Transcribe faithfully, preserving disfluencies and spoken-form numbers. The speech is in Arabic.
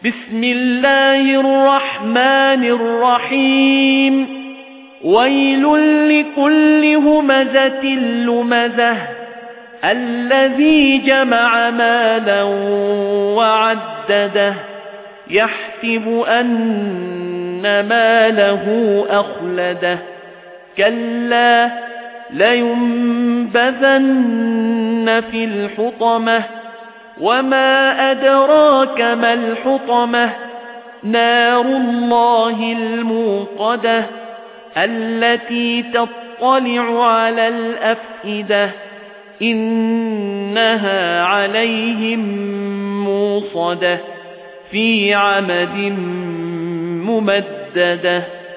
بسم الله الرحمن الرحيم ويل لكل همزة لمزة الذي جمع مالا وعدده يحسب أن ماله أخلده كلا لينبذن في الحطمة وما أدراك ما الحطمة نار الله الموقدة التي تطلع على الأفئدة إنها عليهم موصدة في عمد ممددة.